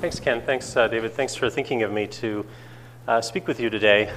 Thanks, Ken. Thanks, David. Thanks for thinking of me to speak with you today.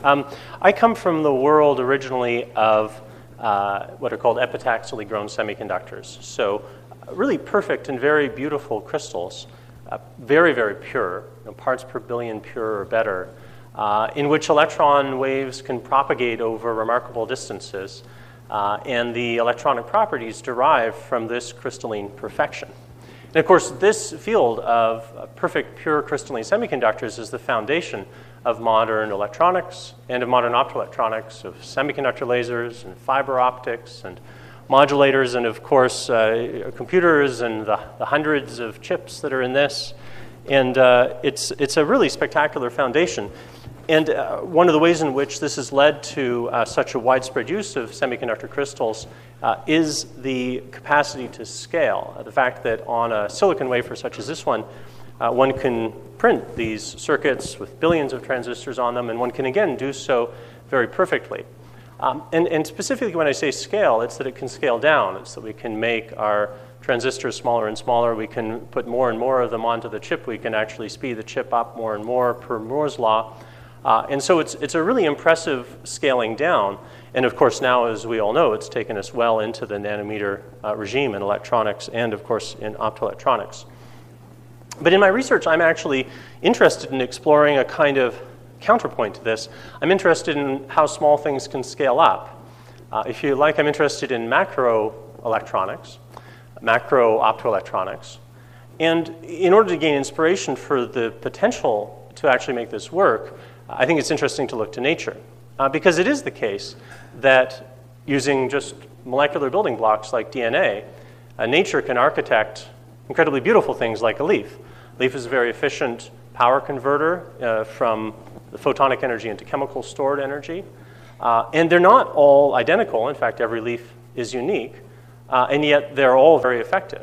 I come from the world originally of what are called epitaxially grown semiconductors. So really perfect and very beautiful crystals, very, very pure, parts per billion pure or better, in which electron waves can propagate over remarkable distances. And the electronic properties derive from this crystalline perfection. And of course, this field of perfect, pure crystalline semiconductors is the foundation of modern electronics and of modern optoelectronics, of semiconductor lasers and fiber optics and modulators, and of course, computers and the hundreds of chips that are in this. And it's a really spectacular foundation. And one of the ways in which this has led to such a widespread use of semiconductor crystals is the capacity to scale. The fact that on a silicon wafer such as this one can print these circuits with billions of transistors on them, and one can again do so very perfectly. And specifically when I say scale, it's that it can scale down. It's that we can make our transistors smaller and smaller. We can put more and more of them onto the chip. We can actually speed the chip up more and more per Moore's law. And so it's a really impressive scaling down. And of course now, as we all know, it's taken us well into the nanometer regime in electronics and of course in optoelectronics. But in my research, I'm actually interested in exploring a kind of counterpoint to this. I'm interested in how small things can scale up. If you like, I'm interested in macro electronics, macro optoelectronics. And in order to gain inspiration for the potential to actually make this work, I think it's interesting to look to nature, because it is the case that using just molecular building blocks like DNA, nature can architect incredibly beautiful things like a leaf. A leaf is a very efficient power converter from the photonic energy into chemical stored energy. And they're not all identical. In fact, every leaf is unique, and yet they're all very effective.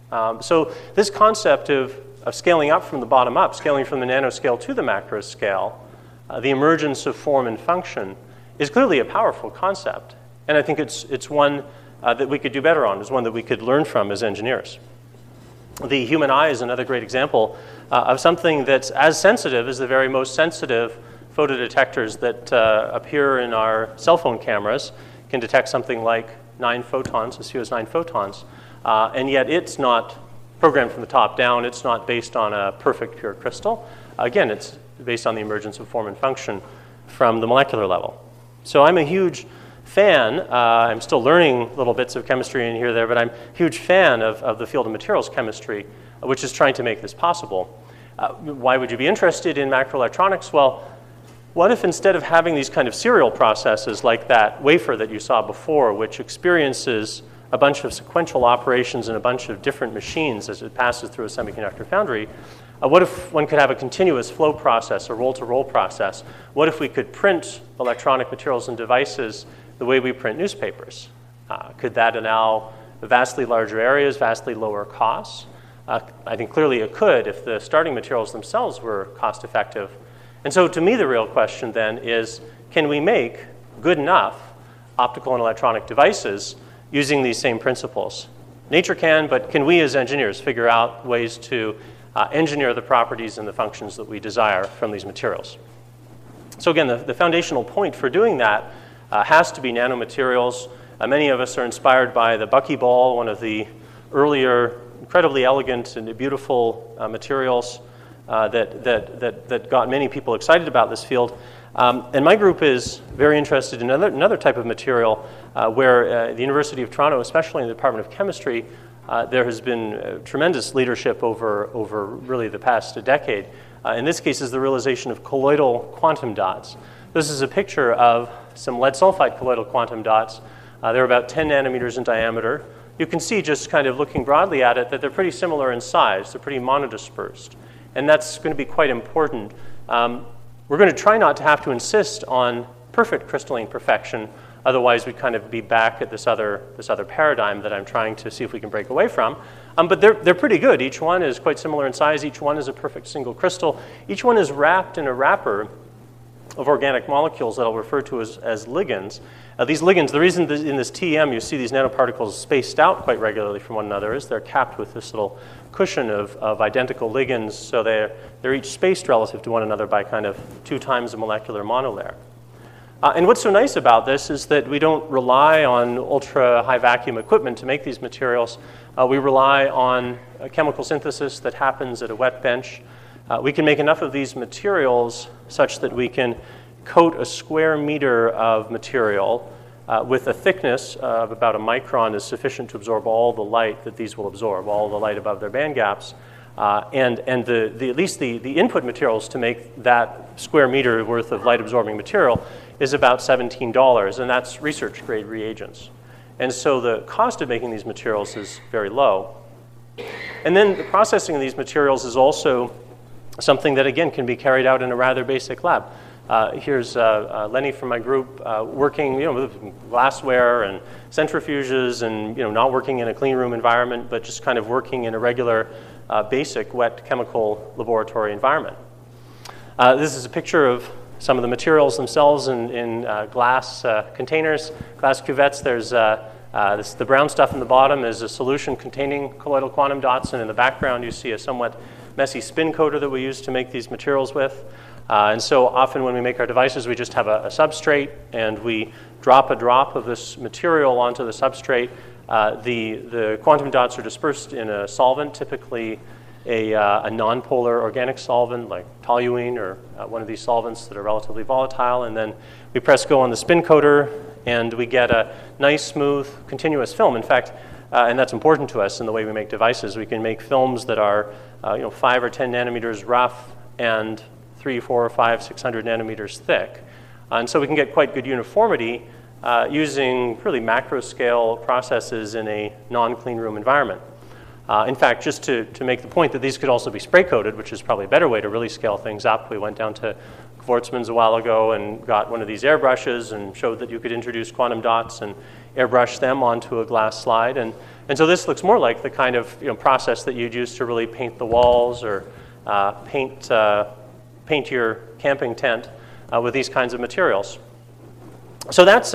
So this concept of scaling up from the bottom up, scaling from the nanoscale to the macro scale, the emergence of form and function is clearly a powerful concept. And I think it's one that we could do better on, is one that we could learn from as engineers. The human eye is another great example of something that's as sensitive as the very most sensitive photodetectors that appear in our cell phone cameras can detect something like 9 photons, as few as 9 photons. And yet it's not programmed from the top down. It's not based on a perfect pure crystal. Again, it's based on the emergence of form and function from the molecular level. So I'm a huge fan. I'm still learning little bits of chemistry in here there, but I'm a huge fan of the field of materials chemistry, which is trying to make this possible. Why would you be interested in macroelectronics? Well, what if instead of having these kind of serial processes like that wafer that you saw before, which experiences a bunch of sequential operations in a bunch of different machines as it passes through a semiconductor foundry, what if one could have a continuous flow process, a roll-to-roll process? What if we could print electronic materials and devices the way we print newspapers? Could that allow vastly larger areas, vastly lower costs? I think clearly it could if the starting materials themselves were cost-effective. And so to me, the real question then is, can we make good enough optical and electronic devices using these same principles? Nature can, but can we as engineers figure out ways to engineer the properties and the functions that we desire from these materials? So again, the foundational point for doing that has to be nanomaterials. Many of us are inspired by the buckyball, one of the earlier incredibly elegant and beautiful materials that got many people excited about this field. And my group is very interested in another type of material where the University of Toronto, especially in the Department of Chemistry, there has been tremendous leadership over really the past decade. In this case is the realization of colloidal quantum dots. This is a picture of some lead sulfide colloidal quantum dots. They're about 10 nanometers in diameter. You can see just kind of looking broadly at it that they're pretty similar in size. They're pretty monodispersed. And that's going to be quite important. We're going to try not to have to insist on perfect crystalline perfection. Otherwise, we'd kind of be back at this other paradigm that I'm trying to see if we can break away from. But they're pretty good. Each one is quite similar in size. Each one is a perfect single crystal. Each one is wrapped in a wrapper of organic molecules that I'll refer to as ligands. These ligands, the reason that in this TEM you see these nanoparticles spaced out quite regularly from one another is they're capped with this little cushion of identical ligands, so they're each spaced relative to one another by kind of 2 times the molecular monolayer. And what's so nice about this is that we don't rely on ultra-high vacuum equipment to make these materials. We rely on a chemical synthesis that happens at a wet bench. We can make enough of these materials such that we can coat a square meter of material with a thickness of about a micron is sufficient to absorb all the light that these will absorb, all the light above their band gaps. And at least the input materials to make that square meter worth of light-absorbing material is about $17, and that's research-grade reagents. And so the cost of making these materials is very low. And then the processing of these materials is also something that, again, can be carried out in a rather basic lab. Here's Lenny from my group working, with glassware and centrifuges, and not working in a clean room environment, but just kind of working in a regular, basic wet chemical laboratory environment. This is a picture of some of the materials themselves in glass containers, glass cuvettes. There's the brown stuff in the bottom is a solution containing colloidal quantum dots, and in the background you see a somewhat messy spin coater that we use to make these materials with. And so often when we make our devices, we just have a substrate, and we drop a drop of this material onto the substrate. The quantum dots are dispersed in a solvent, typically a nonpolar organic solvent like toluene or one of these solvents that are relatively volatile. And then we press go on the spin coater, and we get a nice, smooth, continuous film. In fact, and that's important to us in the way we make devices, we can make films that are 5 or 10 nanometers rough and 3, 4, 5, 600 nanometers thick. And so we can get quite good uniformity using really macro scale processes in a non-clean room environment. In fact, just to make the point that these could also be spray coated, which is probably a better way to really scale things up. We went down to Schwarzmann's a while ago and got one of these airbrushes and showed that you could introduce quantum dots and airbrush them onto a glass slide. And so this looks more like the kind of process that you'd use to really paint the walls or paint your camping tent with these kinds of materials. So that's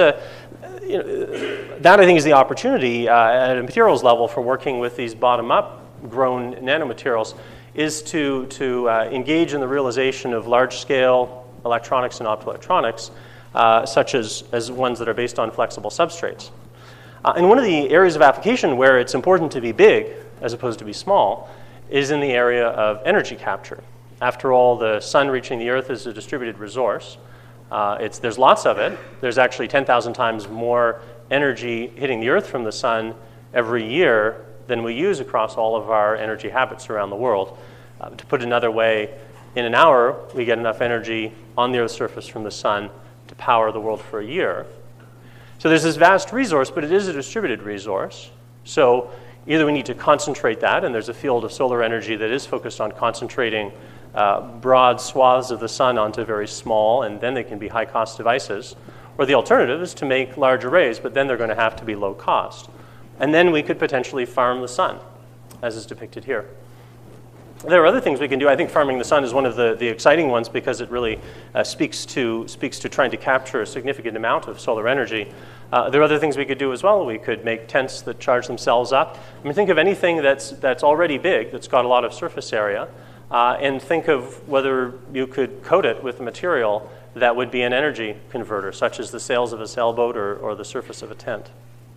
that I think is the opportunity at a materials level for working with these bottom-up grown nanomaterials, is to engage in the realization of large-scale electronics and optoelectronics, such as ones that are based on flexible substrates. And one of the areas of application where it's important to be big as opposed to be small is in the area of energy capture. After all, the sun reaching the Earth is a distributed resource. There's lots of it. There's actually 10,000 times more energy hitting the Earth from the sun every year than we use across all of our energy habits around the world. To put it another way, in an hour, we get enough energy on the Earth's surface from the sun to power the world for a year. So there's this vast resource, but it is a distributed resource. So either we need to concentrate that, and there's a field of solar energy that is focused on concentrating broad swaths of the sun onto very small, and then they can be high-cost devices. Or the alternative is to make large arrays, but then they're going to have to be low cost. And then we could potentially farm the sun, as is depicted here. There are other things we can do. I think farming the sun is one of the exciting ones because it really speaks to trying to capture a significant amount of solar energy. There are other things we could do as well. We could make tents that charge themselves up. I mean, think of anything that's already big, that's got a lot of surface area, and think of whether you could coat it with a material that would be an energy converter, such as the sails of a sailboat or the surface of a tent.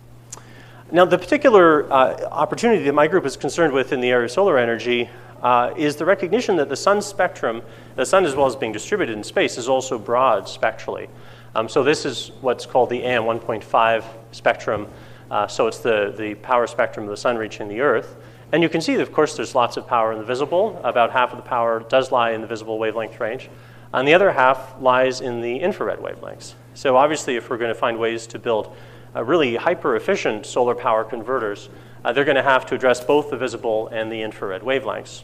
Now, the particular opportunity that my group is concerned with in the area of solar energy is the recognition that the sun's spectrum, the sun as well as being distributed in space, is also broad spectrally. So this is what's called the AM 1.5 spectrum. So it's the power spectrum of the sun reaching the Earth. And you can see that, of course, there's lots of power in the visible. About half of the power does lie in the visible wavelength range. And the other half lies in the infrared wavelengths. So obviously, if we're going to find ways to build really hyper-efficient solar power converters, they're going to have to address both the visible and the infrared wavelengths.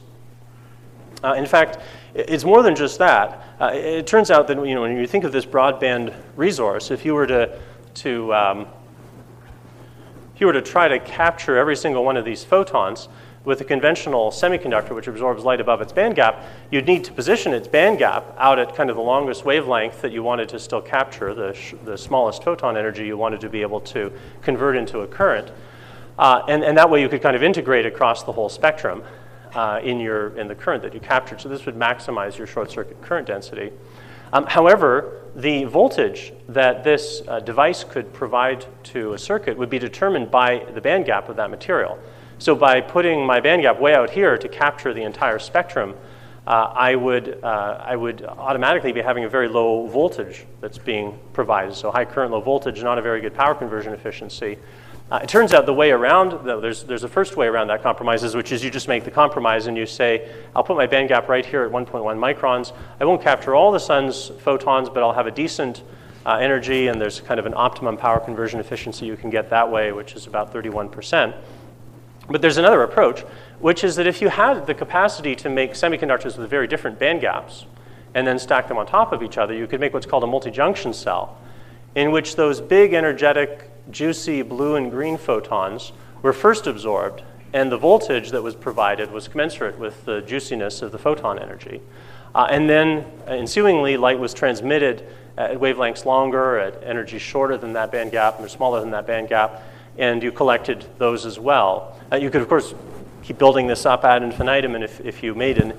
In fact, it's more than just that. It turns out that when you think of this broadband resource, if you were to you were to try to capture every single one of these photons with a conventional semiconductor which absorbs light above its band gap, you'd need to position its band gap out at kind of the longest wavelength that you wanted to still capture, the smallest photon energy you wanted to be able to convert into a current. And that way you could kind of integrate across the whole spectrum in the current that you captured. So this would maximize your short circuit current density. However, the voltage that this device could provide to a circuit would be determined by the band gap of that material. So by putting my band gap way out here to capture the entire spectrum, I would automatically be having a very low voltage that's being provided. So high current, low voltage, not a very good power conversion efficiency. It turns out the way around, though, there's a first way around that compromise, which is you just make the compromise and you say, I'll put my band gap right here at 1.1 microns. I won't capture all the sun's photons, but I'll have a decent energy, and there's kind of an optimum power conversion efficiency you can get that way, which is about 31%. But there's another approach, which is that if you had the capacity to make semiconductors with very different band gaps and then stack them on top of each other, you could make what's called a multi-junction cell, in which those big, energetic, juicy blue and green photons were first absorbed, and the voltage that was provided was commensurate with the juiciness of the photon energy. And then, ensuingly, light was transmitted at wavelengths longer, at energy shorter than that band gap, or smaller than that band gap, and you collected those as well. You could, of course, keep building this up ad infinitum, and if you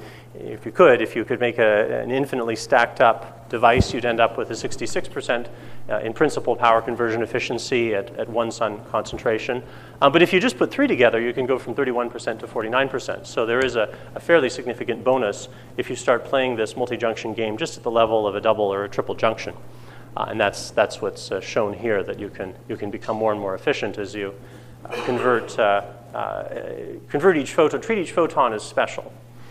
could make an infinitely stacked up device, you'd end up with a 66% in principal power conversion efficiency at one sun concentration. But if you just put three together, you can go from 31% to 49%. So there is a fairly significant bonus if you start playing this multi-junction game just at the level of a double or a triple junction. And that's what's shown here, that you can become more and more efficient as you convert each photon, treat each photon as special.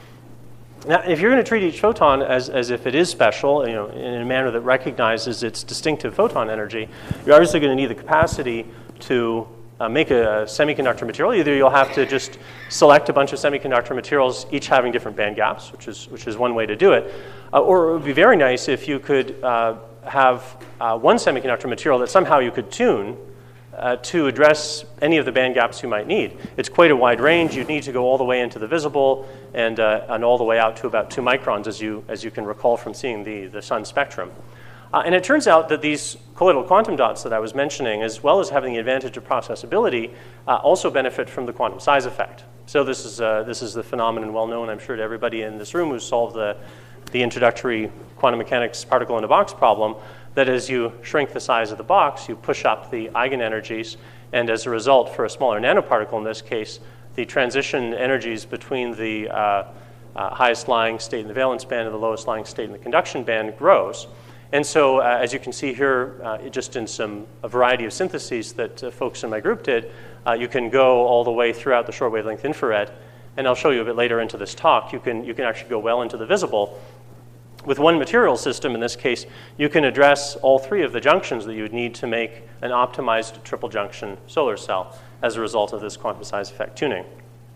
Now, if you're going to treat each photon as if it is special, in a manner that recognizes its distinctive photon energy, you're obviously going to need the capacity to make a semiconductor material. Either you'll have to just select a bunch of semiconductor materials, each having different band gaps, which is one way to do it, or it would be very nice if you could have one semiconductor material that somehow you could tune to address any of the band gaps you might need. It's quite a wide range. You'd need to go all the way into the visible and all the way out to about 2 microns, as you can recall from seeing the sun spectrum. And it turns out that these colloidal quantum dots that I was mentioning, as well as having the advantage of processability, also benefit from the quantum size effect. So this is the phenomenon well known, I'm sure, to everybody in this room who solved the introductory quantum mechanics particle in a box problem, that as you shrink the size of the box, you push up the eigenenergies, and as a result, for a smaller nanoparticle in this case, the transition energies between the highest lying state in the valence band and the lowest lying state in the conduction band grows. And so, as you can see here, just in a variety of syntheses that folks in my group did, you can go all the way throughout the short wavelength infrared, and I'll show you a bit later into this talk. You can actually go well into the visible. With one material system, in this case, you can address all three of the junctions that you would need to make an optimized triple junction solar cell as a result of this quantum size effect tuning.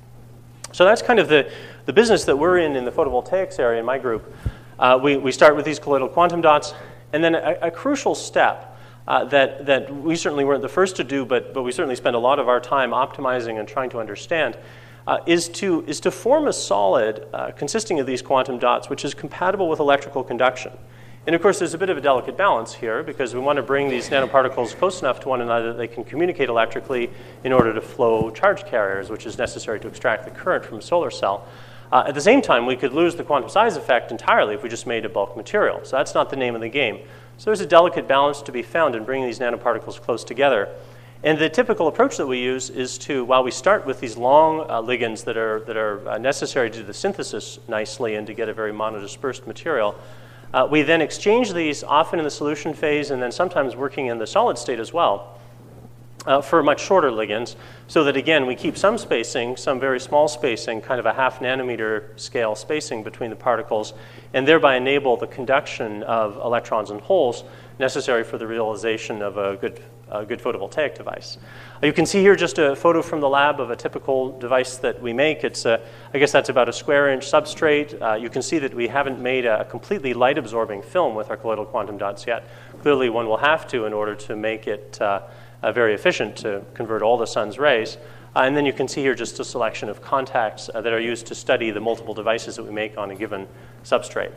So that's kind of the business that we're in the photovoltaics area in my group. We start with these colloidal quantum dots, and then a crucial step that we certainly weren't the first to do, but we certainly spend a lot of our time optimizing and trying to understand, is to form a solid consisting of these quantum dots which is compatible with electrical conduction. And of course, there's a bit of a delicate balance here because we want to bring these nanoparticles close enough to one another that they can communicate electrically in order to flow charge carriers, which is necessary to extract the current from a solar cell. At the same time, we could lose the quantum size effect entirely if we just made a bulk material. So that's not the name of the game. So there's a delicate balance to be found in bringing these nanoparticles close together. And the typical approach that we use is to, while we start with these long ligands that are necessary to do the synthesis nicely and to get a very monodispersed material, we then exchange these often in the solution phase and then sometimes working in the solid state as well for much shorter ligands, so that again we keep some spacing, some very small spacing, kind of a 0.5 nanometer scale spacing between the particles, and thereby enable the conduction of electrons and holes necessary for the realization of a good photovoltaic device. You can see here just a photo from the lab of a typical device that we make. It's I guess that's about a square-inch substrate. You can see that we haven't made a completely light-absorbing film with our colloidal quantum dots yet. Clearly, one will have to in order to make it very efficient to convert all the sun's rays. And then you can see here just a selection of contacts that are used to study the multiple devices that we make on a given substrate.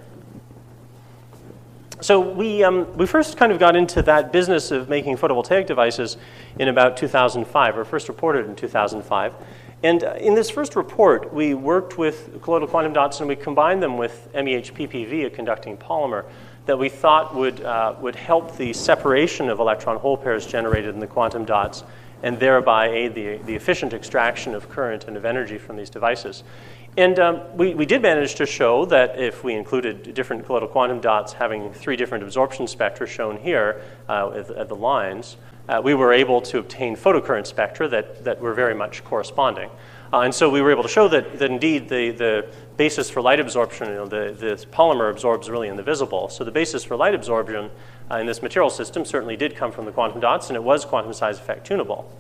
So we first kind of got into that business of making photovoltaic devices in about 2005, or first reported in 2005. And in this first report, we worked with colloidal quantum dots and we combined them with MEH-PPV, a conducting polymer, that we thought would help the separation of electron-hole pairs generated in the quantum dots and thereby aid the efficient extraction of current and of energy from these devices. And we did manage to show that if we included different colloidal quantum dots having 3 different absorption spectra shown here at the lines, we were able to obtain photocurrent spectra that were very much corresponding. And so we were able to show that indeed the basis for light absorption, the polymer absorbs really in the visible. So the basis for light absorption in this material system certainly did come from the quantum dots, and it was quantum size effect tunable.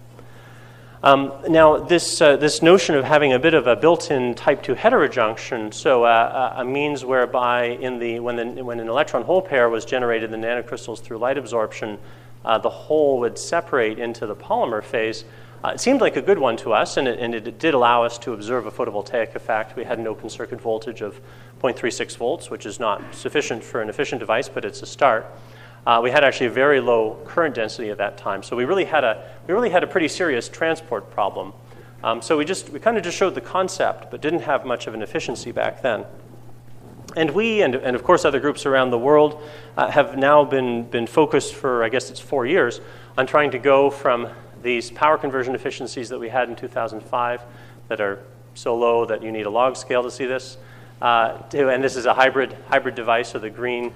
Now, this notion of having a bit of a built-in type 2 heterojunction, so a means whereby when an electron-hole pair was generated in the nanocrystals through light absorption, the hole would separate into the polymer phase. It seemed like a good one to us, and it did allow us to observe a photovoltaic effect. We had an open circuit voltage of 0.36 volts, which is not sufficient for an efficient device, but it's a start. We had actually a very low current density at that time, so we really had a pretty serious transport problem. So we kind of just showed the concept, but didn't have much of an efficiency back then. And we, and of course other groups around the world, have now been focused for, I guess it's 4 years, on trying to go from these power conversion efficiencies that we had in 2005 that are so low that you need a log scale to see this, and this is a hybrid device, so the green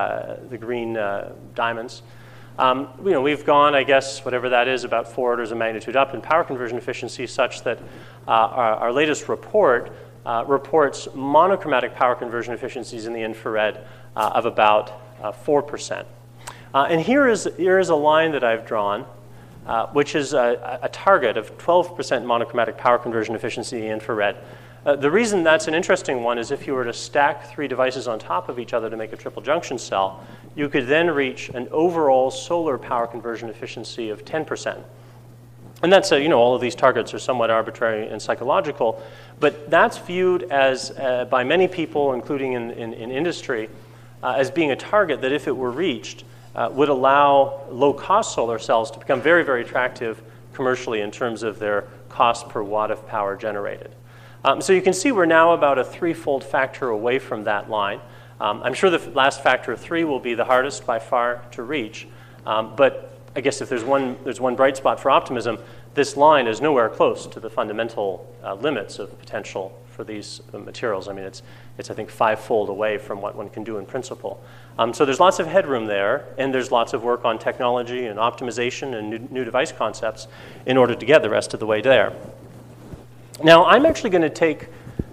diamonds. We've gone, I guess, whatever that is, about 4 orders of magnitude up in power conversion efficiency, such that our latest report reports monochromatic power conversion efficiencies in the infrared of about 4%. And here is a line that I've drawn, which is a target of 12% monochromatic power conversion efficiency in the infrared. The reason that's an interesting one is if you were to stack 3 devices on top of each other to make a triple junction cell, you could then reach an overall solar power conversion efficiency of 10%. And that's, all of these targets are somewhat arbitrary and psychological, but that's viewed as, by many people, including in industry, as being a target that if it were reached, would allow low-cost solar cells to become very, very attractive commercially in terms of their cost per watt of power generated. So you can see we're now about a 3-fold factor away from that line. I'm sure the last factor of 3 will be the hardest by far to reach, but I guess if there's one bright spot for optimism, this line is nowhere close to the fundamental limits of potential for these materials. I mean, it's I think 5-fold away from what one can do in principle. So there's lots of headroom there, and there's lots of work on technology and optimization and new device concepts in order to get the rest of the way there. Now, I'm actually going to take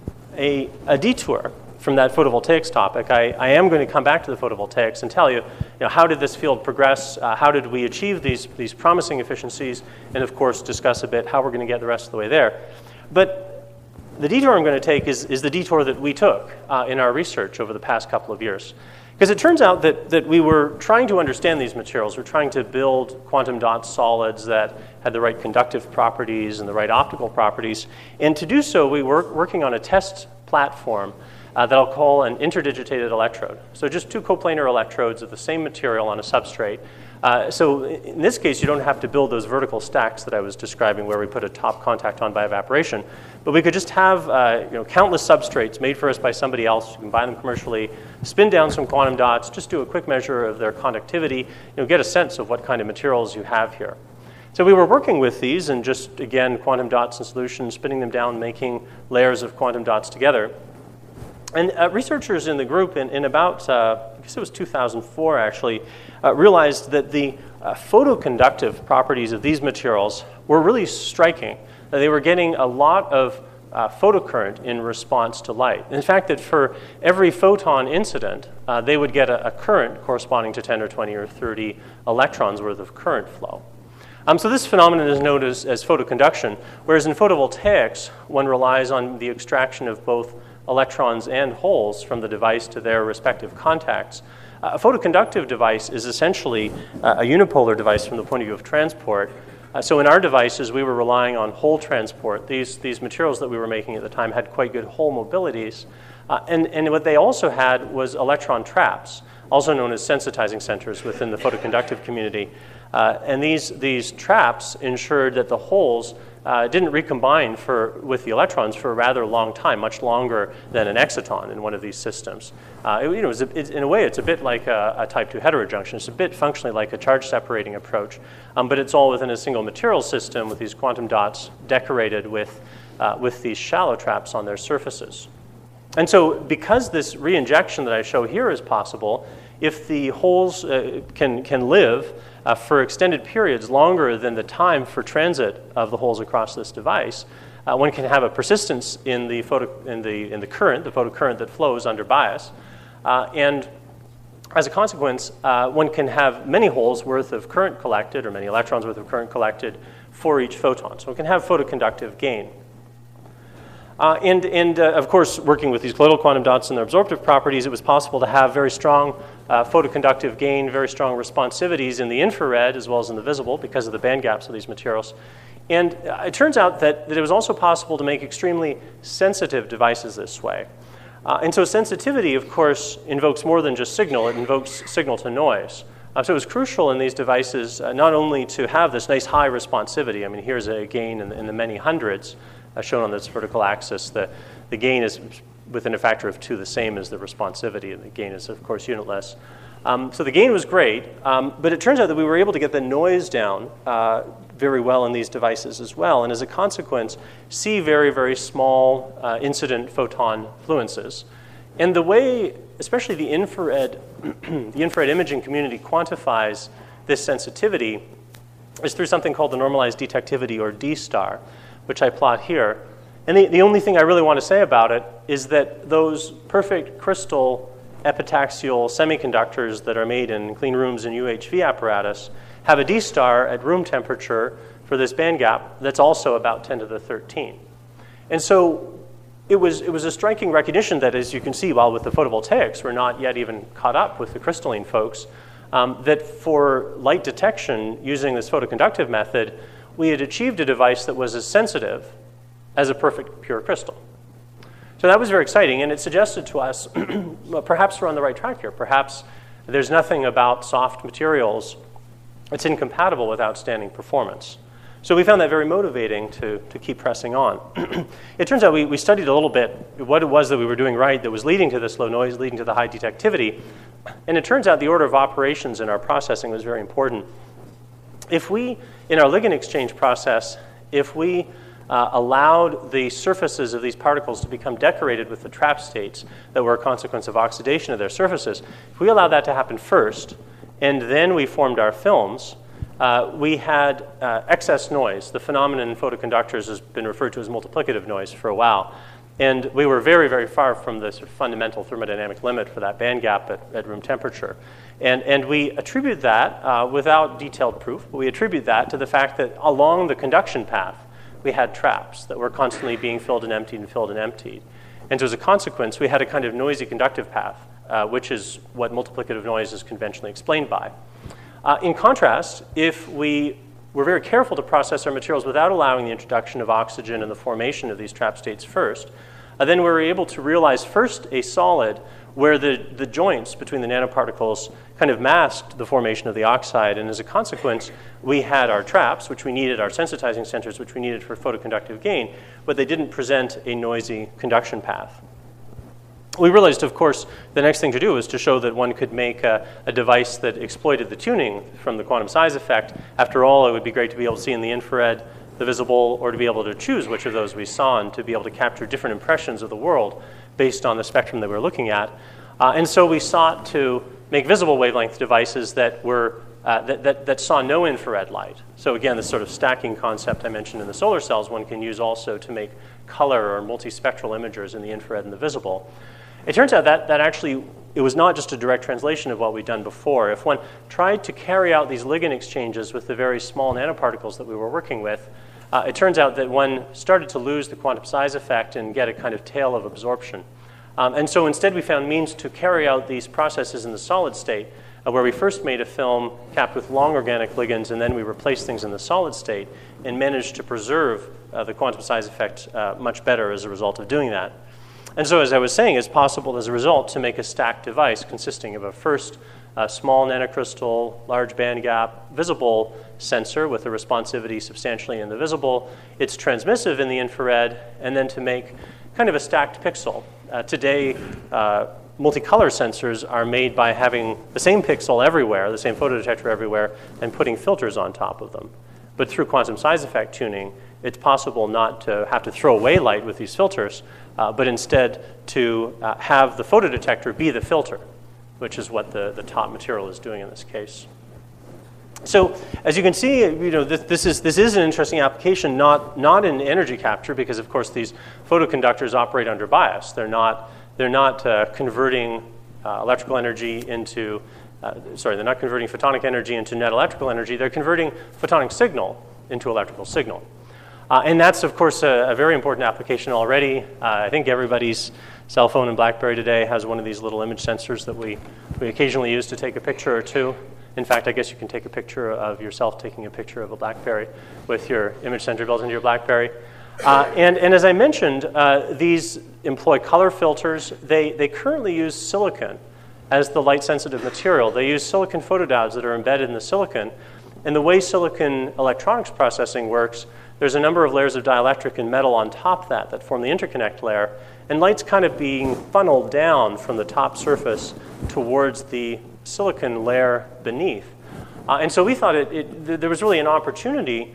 a detour from that photovoltaics topic. I am going to come back to the photovoltaics and tell you, how did this field progress? How did we achieve these promising efficiencies? And of course, discuss a bit how we're going to get the rest of the way there. But the detour I'm going to take is the detour that we took in our research over the past couple of years. Because it turns out that we were trying to understand these materials. We're trying to build quantum dot solids that had the right conductive properties and the right optical properties. And to do so, we were working on a test platform that I'll call an interdigitated electrode. So just 2 coplanar electrodes of the same material on a substrate. So in this case, you don't have to build those vertical stacks that I was describing where we put a top contact on by evaporation. But we could just have countless substrates made for us by somebody else. You can buy them commercially, spin down some quantum dots, just do a quick measure of their conductivity, get a sense of what kind of materials you have here. So we were working with these and just, again, quantum dots in solution, spinning them down, making layers of quantum dots together. And researchers in the group in about, I guess it was 2004 actually, realized that the photoconductive properties of these materials were really striking. They were getting a lot of photocurrent in response to light. In fact, that for every photon incident, they would get a current corresponding to 10 or 20 or 30 electrons worth of current flow. So this phenomenon is known as photoconduction, whereas in photovoltaics, one relies on the extraction of both electrons and holes from the device to their respective contacts. A photoconductive device is essentially a unipolar device from the point of view of transport. So in our devices, we were relying on hole transport. These materials that we were making at the time had quite good hole mobilities. And what they also had was electron traps, also known as sensitizing centers within the photoconductive community. And these traps ensured that the holes didn't recombine with the electrons for a rather long time, much longer than an exciton in one of these systems. In a way, it's a bit like a type 2 heterojunction. It's a bit functionally like a charge separating approach, but it's all within a single material system with these quantum dots decorated with these shallow traps on their surfaces. And so because this reinjection that I show here is possible, if the holes can live for extended periods longer than the time for transit of the holes across this device, one can have a persistence in the current, the photocurrent that flows under bias, and as a consequence, one can have many holes worth of current collected, or many electrons worth of current collected for each photon. So one can have photoconductive gain. Of course, working with these colloidal quantum dots and their absorptive properties, it was possible to have very strong photoconductive gain, very strong responsivities in the infrared as well as in the visible because of the band gaps of these materials. And it turns out that it was also possible to make extremely sensitive devices this way. And so sensitivity, of course, invokes more than just signal. It invokes signal to noise. So it was crucial in these devices not only to have this nice high responsivity. I mean, here's a gain in the many hundreds, shown on this vertical axis. The gain is within a factor of 2 the same as the responsivity, and the gain is, of course, unitless. So the gain was great, but it turns out that we were able to get the noise down very well in these devices as well, and as a consequence, see very, very small incident photon fluences. And the way, especially the infrared imaging community quantifies this sensitivity is through something called the normalized detectivity, or D-star, which I plot here. And the only thing I really want to say about it is that those perfect crystal epitaxial semiconductors that are made in clean rooms and UHV apparatus have a D-star at room temperature for this band gap that's also about 10 to the 13. And so it was a striking recognition that, as you can see, while with the photovoltaics we're not yet even caught up with the crystalline folks, that for light detection using this photoconductive method, we had achieved a device that was as sensitive as a perfect pure crystal. So that was very exciting, and it suggested to us, well, perhaps we're on the right track here. Perhaps there's nothing about soft materials that's incompatible with outstanding performance. So we found that very motivating to keep pressing on. It turns out we studied a little bit what it was that we were doing right that was leading to this low noise, leading to the high detectivity, and it turns out the order of operations in our processing was very important. If we, in our ligand exchange process, if we allowed the surfaces of these particles to become decorated with the trap states that were a consequence of oxidation of their surfaces, if we allowed that to happen first, and then we formed our films, we had excess noise. The phenomenon in photoconductors has been referred to as multiplicative noise for a while. And we were very, very far from the sort of fundamental thermodynamic limit for that band gap at room temperature. And we attribute that, without detailed proof, but we attribute that to the fact that along the conduction path, we had traps that were constantly being filled and emptied and filled and emptied. And so as a consequence, we had a kind of noisy conductive path, which is what multiplicative noise is conventionally explained by. In contrast, if we were very careful to process our materials without allowing the introduction of oxygen and the formation of these trap states first, then we were able to realize first a solid where the joints between the nanoparticles kind of masked the formation of the oxide, and as a consequence, we had our traps, which we needed, our sensitizing centers, which we needed for photoconductive gain, but they didn't present a noisy conduction path. We realized, of course, the next thing to do was to show that one could make a device that exploited the tuning from the quantum size effect. After all, it would be great to be able to see in the infrared, the visible, or to be able to choose which of those we saw and to be able to capture different impressions of the world based on the spectrum that we were looking at. And so we sought to make visible wavelength devices that were that saw no infrared light. So again, this sort of stacking concept I mentioned in the solar cells, one can use also to make color or multispectral imagers in the infrared and the visible. It turns out that actually it was not just a direct translation of what we'd done before. If one tried to carry out these ligand exchanges with the very small nanoparticles that we were working with, it turns out that one started to lose the quantum size effect and get a kind of tail of absorption. And so instead we found means to carry out these processes in the solid state, where we first made a film capped with long organic ligands, and then we replaced things in the solid state and managed to preserve the quantum size effect much better as a result of doing that. And so, as I was saying, it's possible as a result to make a stacked device consisting of a first small nanocrystal, large bandgap, visible sensor with a responsivity substantially in the visible. It's transmissive in the infrared, and then to make kind of a stacked pixel. Today, multicolor sensors are made by having the same pixel everywhere, the same photodetector everywhere, and putting filters on top of them. But through quantum size effect tuning, it's possible not to have to throw away light with these filters, but instead to have the photodetector be the filter, which is what the top material is doing in this case. So as you can see, this is an interesting application, not in energy capture, because of course these photoconductors operate under bias. They're not converting electrical energy into they're not converting photonic energy into net electrical energy. They're converting photonic signal into electrical signal. And that's, of course, a very important application already. I think everybody's cell phone and BlackBerry today has one of these little image sensors that we occasionally use to take a picture or two. In fact, I guess you can take a picture of yourself taking a picture of a BlackBerry with your image sensor built into your BlackBerry. And as I mentioned, these employ color filters. They currently use silicon as the light-sensitive material. They use silicon photodiodes that are embedded in the silicon. And the way silicon electronics processing works, there's a number of layers of dielectric and metal on top of that form the interconnect layer. And light's kind of being funneled down from the top surface towards the silicon layer beneath. And so we thought there was really an opportunity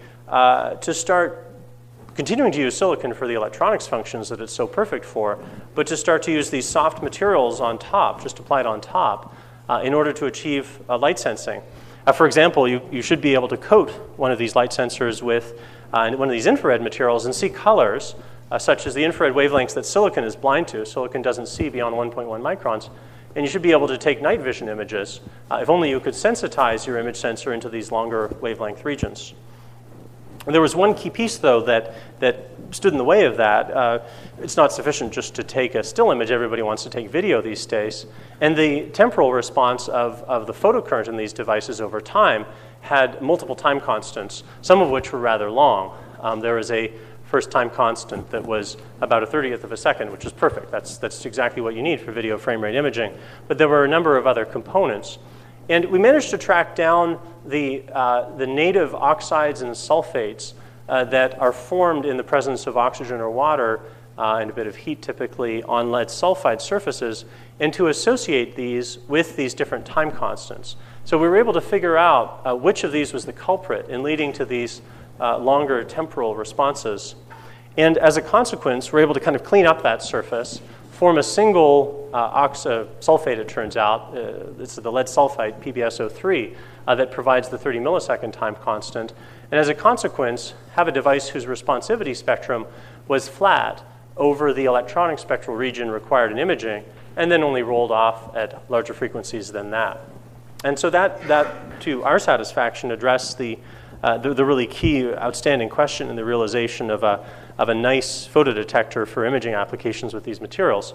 to start continuing to use silicon for the electronics functions that it's so perfect for, but to start to use these soft materials on top, just applied on top, in order to achieve light sensing. For example, you should be able to coat one of these light sensors with one of these infrared materials and see colors, such as the infrared wavelengths that silicon is blind to. Silicon doesn't see beyond 1.1 microns. And you should be able to take night vision images, if only you could sensitize your image sensor into these longer wavelength regions. And there was one key piece, though, that stood in the way of that. It's not sufficient just to take a still image. Everybody wants to take video these days. And the temporal response of the photocurrent in these devices over time had multiple time constants, some of which were rather long. There was a first time constant that was about 1/30th of a second, which is perfect. That's exactly what you need for video frame rate imaging. But there were a number of other components. And we managed to track down the native oxides and sulfates that are formed in the presence of oxygen or water and a bit of heat typically on lead sulfide surfaces, and to associate these with these different time constants. So we were able to figure out which of these was the culprit in leading to these longer temporal responses. And as a consequence, we're able to kind of clean up that surface, form a single sulfate, it turns out. It's the lead sulfide, PbSO3, that provides the 30 millisecond time constant. And as a consequence, have a device whose responsivity spectrum was flat over the electronic spectral region required in imaging, and then only rolled off at larger frequencies than that. And so that to our satisfaction, addressed the really key outstanding question in the realization of a nice photodetector for imaging applications with these materials.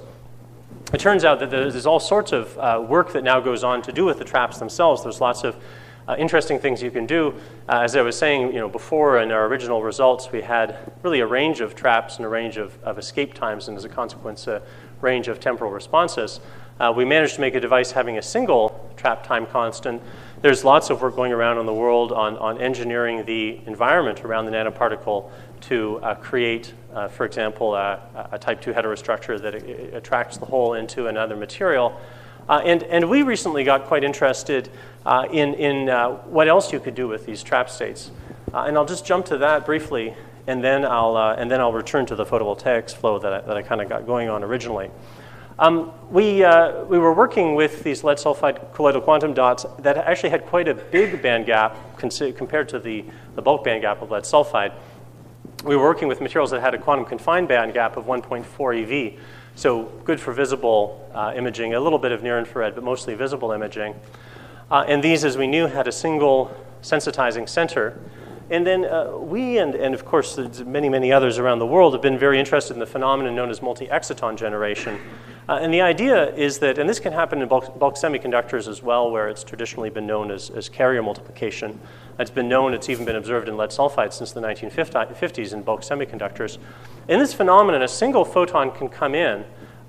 It turns out that there's all sorts of work that now goes on to do with the traps themselves. There's lots of interesting things you can do. As I was saying, before in our original results, we had really a range of traps and a range of escape times, and as a consequence, a range of temporal responses. We managed to make a device having a single trap time constant. There's lots of work going around in the world on engineering the environment around the nanoparticle to create, for example, a type 2 heterostructure that attracts the hole into another material. And we recently got quite interested in what else you could do with these trap states. And I'll just jump to that briefly, and then I'll return to the photovoltaics flow that I kind of got going on originally. We were working with these lead sulfide colloidal quantum dots that actually had quite a big band gap compared to the bulk band gap of lead sulfide. We were working with materials that had a quantum confined band gap of 1.4 eV, so good for visible imaging, a little bit of near infrared, but mostly visible imaging. And these, as we knew, had a single sensitizing center. And then we and of course many others around the world have been very interested in the phenomenon known as multi-exciton generation. And the idea is that, and this can happen in bulk semiconductors as well, where it's traditionally been known as carrier multiplication. It's been known, it's even been observed in lead sulfide since the 1950s in bulk semiconductors. In this phenomenon, a single photon can come in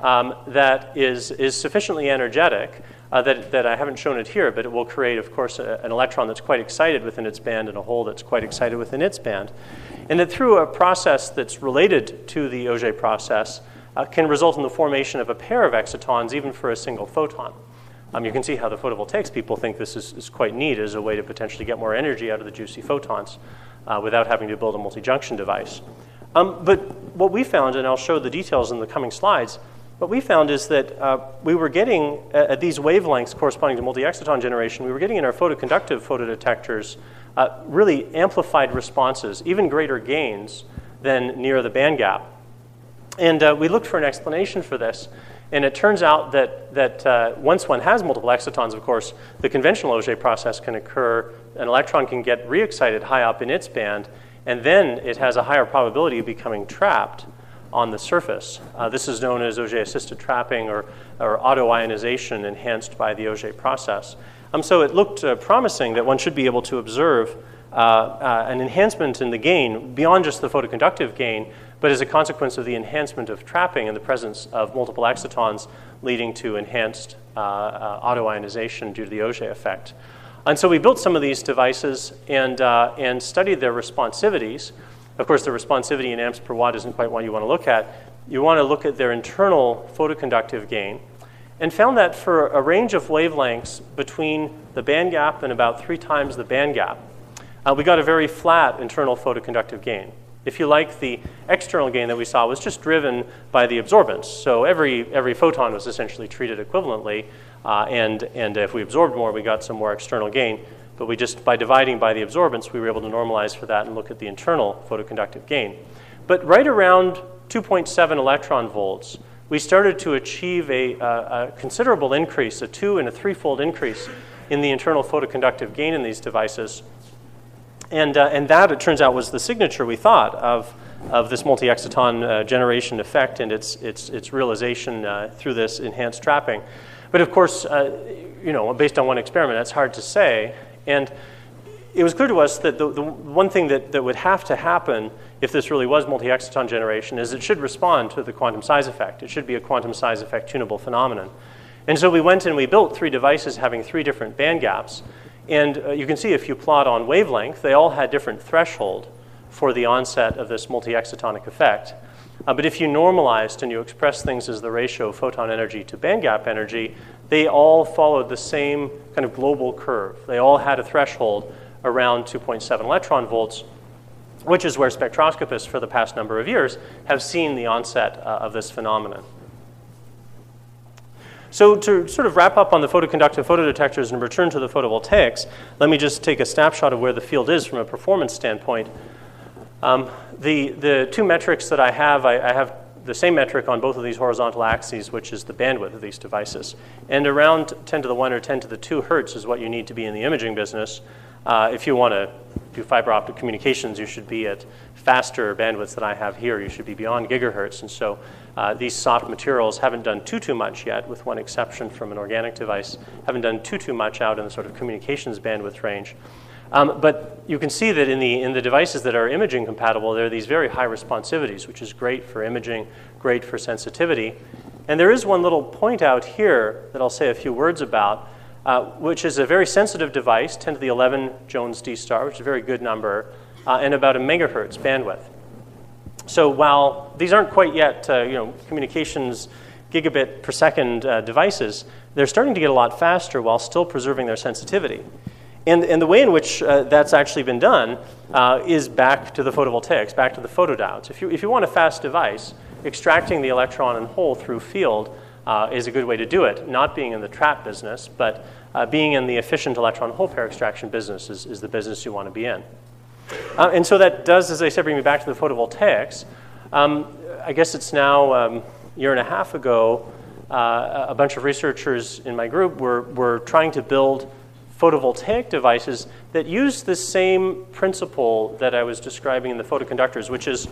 that is sufficiently energetic that I haven't shown it here, but it will create, of course, an electron that's quite excited within its band and a hole that's quite excited within its band. And that through a process that's related to the Auger process can result in the formation of a pair of excitons even for a single photon. You can see how the photovoltaics people think this is quite neat as a way to potentially get more energy out of the juicy photons without having to build a multi-junction device. But what we found, and I'll show the details in the coming slides, what we found is that we were getting, at these wavelengths corresponding to multi-exciton generation, we were getting in our photoconductive photodetectors really amplified responses, even greater gains than near the band gap. And we looked for an explanation for this. And it turns out that once one has multiple excitons, of course, the conventional Auger process can occur. An electron can get re-excited high up in its band, and then it has a higher probability of becoming trapped on the surface. This is known as Auger-assisted trapping or autoionization enhanced by the Auger process. So it looked promising that one should be able to observe an enhancement in the gain beyond just the photoconductive gain, but as a consequence of the enhancement of trapping in the presence of multiple excitons leading to enhanced autoionization due to the Auger effect. And so we built some of these devices and studied their responsivities. Of course, the responsivity in amps per watt isn't quite what you want to look at. You want to look at their internal photoconductive gain, and found that for a range of wavelengths between the band gap and about 3 times the band gap, we got a very flat internal photoconductive gain. If you like, the external gain that we saw was just driven by the absorbance. So every photon was essentially treated equivalently, and if we absorbed more, we got some more external gain. But we just, by dividing by the absorbance, we were able to normalize for that and look at the internal photoconductive gain. But right around 2.7 electron volts, we started to achieve a considerable increase, a 2 and a 3-fold increase in the internal photoconductive gain in these devices. And that, it turns out, was the signature, we thought, of this multi-exciton generation effect and its realization through this enhanced trapping. But of course, based on one experiment, that's hard to say. And it was clear to us that the one thing that would have to happen if this really was multi-exciton generation is it should respond to the quantum size effect. It should be a quantum size effect tunable phenomenon. And so we went and we built 3 devices having 3 different band gaps. And you can see if you plot on wavelength, they all had different threshold for the onset of this multi-excitonic effect. But if you normalized and you express things as the ratio of photon energy to band gap energy, they all followed the same kind of global curve. They all had a threshold around 2.7 electron volts, which is where spectroscopists for the past number of years have seen the onset of this phenomenon. So to sort of wrap up on the photoconductive photodetectors and return to the photovoltaics, let me just take a snapshot of where the field is from a performance standpoint. The 2 metrics that I have the same metric on both of these horizontal axes, which is the bandwidth of these devices. And around 10 to the 1 or 10 to the 2 hertz is what you need to be in the imaging business. If you want to do fiber optic communications, you should be at faster bandwidths than I have here. You should be beyond gigahertz. And so these soft materials haven't done too much yet, with one exception from an organic device, haven't done too much out in the sort of communications bandwidth range. But you can see that in the devices that are imaging compatible, there are these very high responsivities, which is great for imaging, great for sensitivity. And there is one little point out here that I'll say a few words about, which is a very sensitive device, 10 to the 11 Jones D star, which is a very good number, and about a megahertz bandwidth. So while these aren't quite yet communications gigabit per second devices, they're starting to get a lot faster while still preserving their sensitivity. And the way in which that's actually been done is back to the photovoltaics, back to the photodiodes. If you want a fast device, extracting the electron and hole through field is a good way to do it, not being in the trap business, but being in the efficient electron hole pair extraction business is the business you want to be in. And so that does, as I said, bring me back to the photovoltaics. I guess it's now a year and a half ago, a bunch of researchers in my group were trying to build photovoltaic devices that use the same principle that I was describing in the photoconductors, which is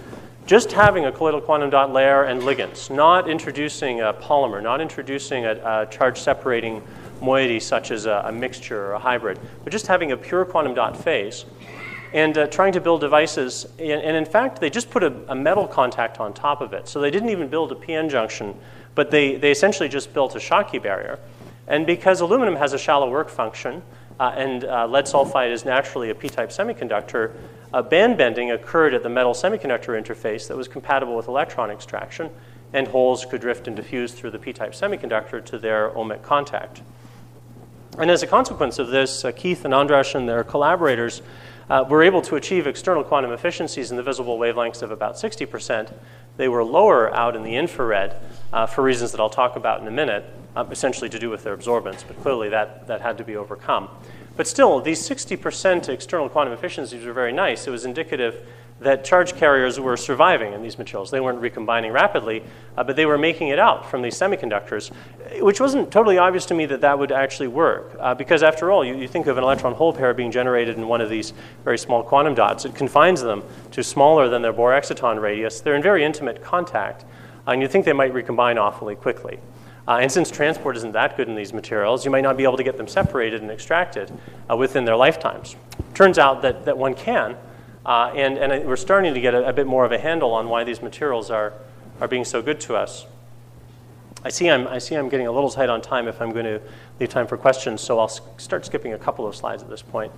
just having a colloidal quantum dot layer and ligands, not introducing a polymer, not introducing a charge-separating moiety such as a mixture or a hybrid, but just having a pure quantum dot phase, and trying to build devices. And in fact, they just put a metal contact on top of it. So they didn't even build a PN junction, but they essentially just built a Schottky barrier. And because aluminum has a shallow work function, and lead sulfide is naturally a p-type semiconductor, band bending occurred at the metal semiconductor interface that was compatible with electron extraction, and holes could drift and diffuse through the p-type semiconductor to their ohmic contact. And as a consequence of this, Keith and Andras and their collaborators were able to achieve external quantum efficiencies in the visible wavelengths of about 60%. They were lower out in the infrared for reasons that I'll talk about in a minute, essentially to do with their absorbance, but clearly that had to be overcome. But still, these 60% external quantum efficiencies were very nice. It was indicative that charge carriers were surviving in these materials. They weren't recombining rapidly, but they were making it out from these semiconductors, which wasn't totally obvious to me that that would actually work. Because after all, you think of an electron-hole pair being generated in one of these very small quantum dots. It confines them to smaller than their Bohr exciton radius. They're in very intimate contact, and you'd think they might recombine awfully quickly. And since transport isn't that good in these materials, you might not be able to get them separated and extracted within their lifetimes. Turns out that one can. And we're starting to get a bit more of a handle on why these materials are being so good to us. I see I'm getting a little tight on time if I'm going to leave time for questions, so I'll start skipping a couple of slides at this point.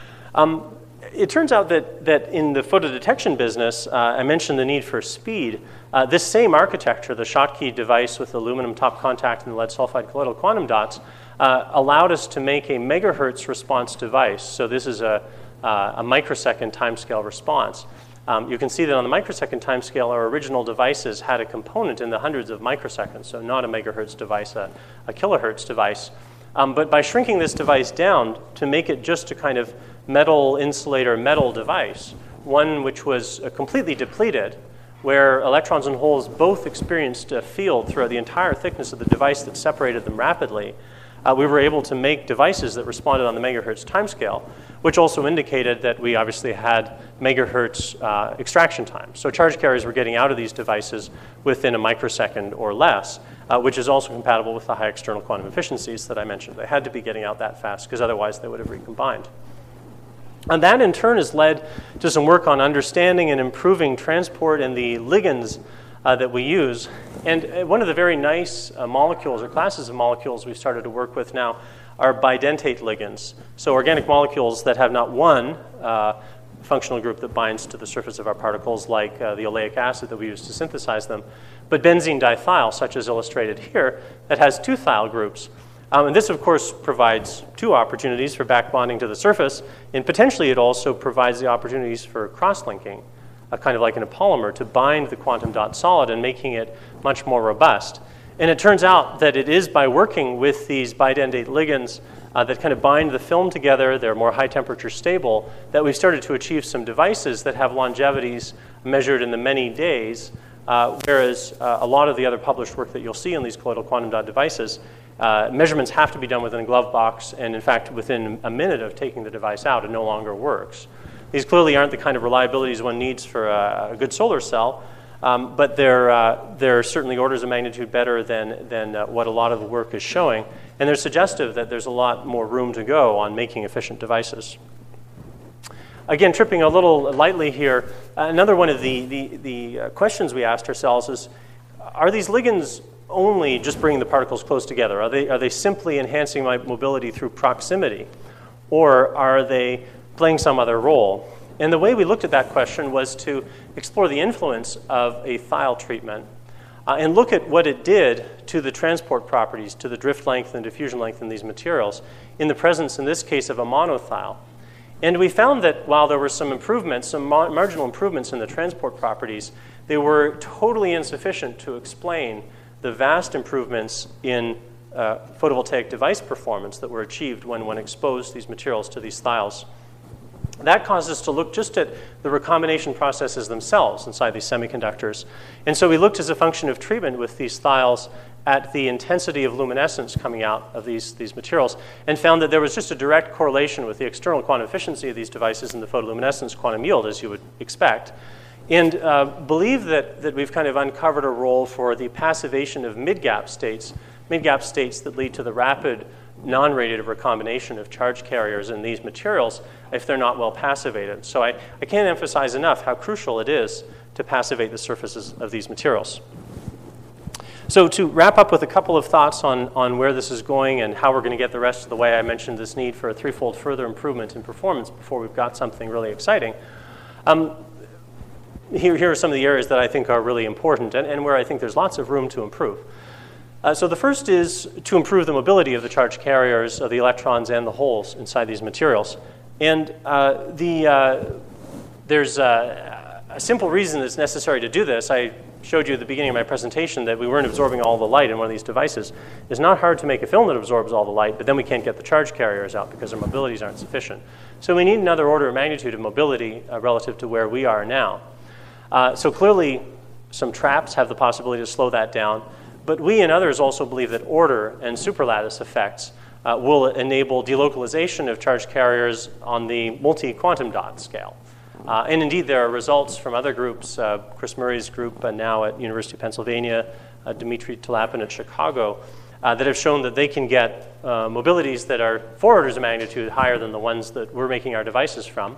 It turns out that in the photodetection business, I mentioned the need for speed. This same architecture, the Schottky device with aluminum top contact and lead sulfide colloidal quantum dots, allowed us to make a megahertz response device. So this is a microsecond timescale response. You can see that on the microsecond timescale, our original devices had a component in the hundreds of microseconds, so not a megahertz device, a kilohertz device. But by shrinking this device down to make it just a kind of metal insulator metal device, one which was completely depleted, where electrons and holes both experienced a field throughout the entire thickness of the device that separated them rapidly, we were able to make devices that responded on the megahertz timescale, which also indicated that we obviously had megahertz extraction time. So charge carriers were getting out of these devices within a microsecond or less, which is also compatible with the high external quantum efficiencies that I mentioned. They had to be getting out that fast because otherwise they would have recombined. And that in turn has led to some work on understanding and improving transport and the ligands that we use. And one of the very nice molecules or classes of molecules we've started to work with now are bidentate ligands. So organic molecules that have not one functional group that binds to the surface of our particles, like the oleic acid that we use to synthesize them, but benzene dithiol, such as illustrated here, that has two thiol groups. And this, of course, provides two opportunities for back bonding to the surface, and potentially it also provides the opportunities for cross-linking, kind of like in a polymer, to bind the quantum dot solid and making it much more robust. And it turns out that it is by working with these bidentate ligands that kind of bind the film together, they're more high temperature stable, that we've started to achieve some devices that have longevities measured in the many days, whereas a lot of the other published work that you'll see in these colloidal quantum dot devices, measurements have to be done within a glove box, and in fact, within a minute of taking the device out, it no longer works. These clearly aren't the kind of reliabilities one needs for a good solar cell, but they're certainly orders of magnitude better than what a lot of the work is showing, and they're suggestive that there's a lot more room to go on making efficient devices. Again, tripping a little lightly here, another one of the questions we asked ourselves is, are these ligands only just bringing the particles close together? Are they simply enhancing my mobility through proximity? Or are they playing some other role? And the way we looked at that question was to explore the influence of a thiol treatment and look at what it did to the transport properties, to the drift length and diffusion length in these materials in the presence, in this case, of a monothiol. And we found that while there were some improvements, some marginal improvements in the transport properties, they were totally insufficient to explain the vast improvements in photovoltaic device performance that were achieved when one exposed these materials to these thiols. That caused us to look just at the recombination processes themselves inside these semiconductors. And so we looked as a function of treatment with these thiols at the intensity of luminescence coming out of these materials and found that there was just a direct correlation with the external quantum efficiency of these devices and the photoluminescence quantum yield, as you would expect. and believe that we've kind of uncovered a role for the passivation of mid-gap states that lead to the rapid non-radiative recombination of charge carriers in these materials if they're not well passivated. So I can't emphasize enough how crucial it is to passivate the surfaces of these materials. So to wrap up with a couple of thoughts on where this is going and how we're going to get the rest of the way, I mentioned this need for a threefold further improvement in performance before we've got something really exciting. Here are some of the areas that I think are really important and where I think there's lots of room to improve. So the first is to improve the mobility of the charge carriers, of the electrons and the holes inside these materials. And there's a simple reason that's necessary to do this. I showed you at the beginning of my presentation that we weren't absorbing all the light in one of these devices. It's not hard to make a film that absorbs all the light, but then we can't get the charge carriers out because their mobilities aren't sufficient. So we need another order of magnitude of mobility relative to where we are now. So clearly, some traps have the possibility to slow that down. But we and others also believe that order and superlattice effects will enable delocalization of charge carriers on the multi-quantum dot scale. And indeed, there are results from other groups, Chris Murray's group now at University of Pennsylvania, Dmitry Talapin at Chicago, that have shown that they can get mobilities that are 4 orders of magnitude higher than the ones that we're making our devices from,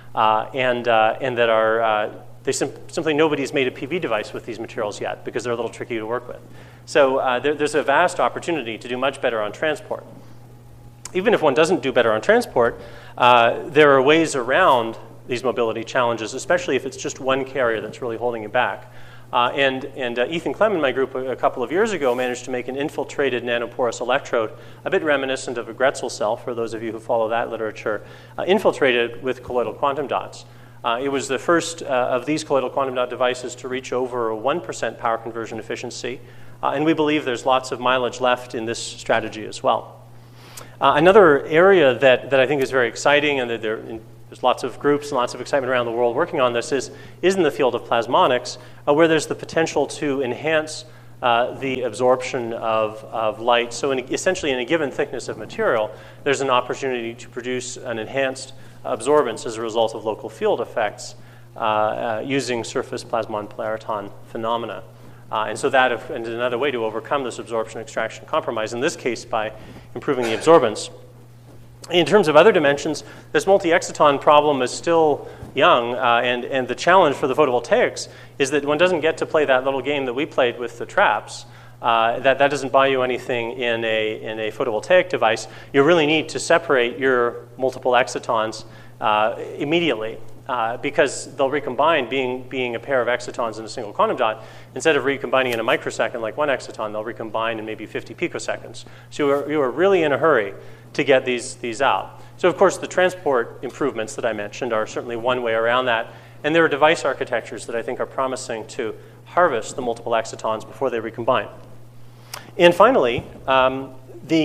and that are simply nobody's made a PV device with these materials yet because they're a little tricky to work with. So there's a vast opportunity to do much better on transport. Even if one doesn't do better on transport, there are ways around these mobility challenges, especially if it's just one carrier that's really holding it back. And Ethan Clem and my group a couple of years ago managed to make an infiltrated nanoporous electrode, a bit reminiscent of a Grätzel cell, for those of you who follow that literature, infiltrated with colloidal quantum dots. It was the first of these colloidal quantum dot devices to reach over 1% power conversion efficiency, and we believe there's lots of mileage left in this strategy as well. Another area that I think is very exciting, and that there's lots of groups and lots of excitement around the world working on this, is in the field of plasmonics, where there's the potential to enhance the absorption of light. So essentially in a given thickness of material, there's an opportunity to produce an enhanced absorbance as a result of local field effects using surface plasmon polariton phenomena. And so that is another way to overcome this absorption extraction compromise, in this case by improving the absorbance. In terms of other dimensions, this multi-exciton problem is still young, and the challenge for the photovoltaics is that one doesn't get to play that little game that we played with the traps. That doesn't buy you anything in a photovoltaic device. You really need to separate your multiple excitons immediately because they'll recombine, being a pair of excitons in a single quantum dot. Instead of recombining in a microsecond like one exciton, they'll recombine in maybe 50 picoseconds. So you are really in a hurry to get these out. So of course the transport improvements that I mentioned are certainly one way around that. And there are device architectures that I think are promising to harvest the multiple excitons before they recombine. And finally, I'm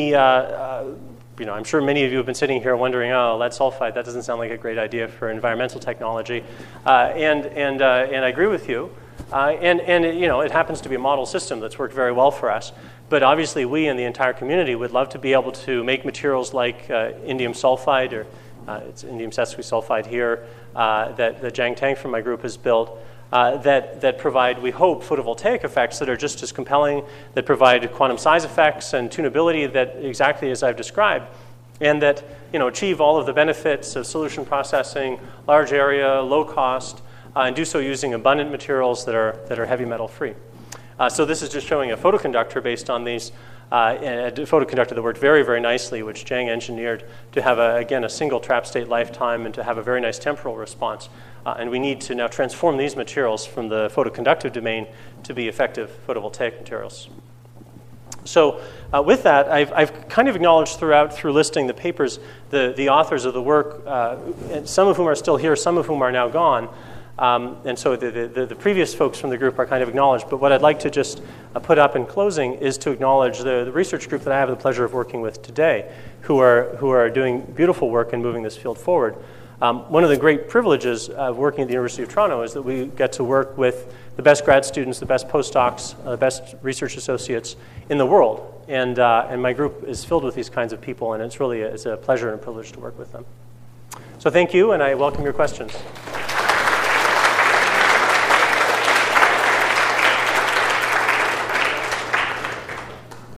sure many of you have been sitting here wondering, oh, lead sulfide, that doesn't sound like a great idea for environmental technology. And I agree with you. It happens to be a model system that's worked very well for us. But obviously, we and the entire community would love to be able to make materials like indium sulfide, or it's indium sesquisulfide here, that Jiang Tang from my group has built, that provide, we hope, photovoltaic effects that are just as compelling, that provide quantum size effects and tunability that exactly as I've described, and that achieve all of the benefits of solution processing, large area, low cost, and do so using abundant materials that are heavy metal free. So this is just showing a photoconductor based on these, a photoconductor that worked very, very nicely, which Jiang engineered to have, again, a single trap state lifetime and to have a very nice temporal response. And we need to now transform these materials from the photoconductive domain to be effective photovoltaic materials. So with that, I've kind of acknowledged through listing the papers, the authors of the work, some of whom are still here, some of whom are now gone. And so the previous folks from the group are kind of acknowledged. But what I'd like to just put up in closing is to acknowledge the research group that I have the pleasure of working with today, who are doing beautiful work in moving this field forward. One of the great privileges of working at the University of Toronto is that we get to work with the best grad students, the best postdocs, the best research associates in the world. And my group is filled with these kinds of people, and it's a pleasure and a privilege to work with them. So thank you, and I welcome your questions.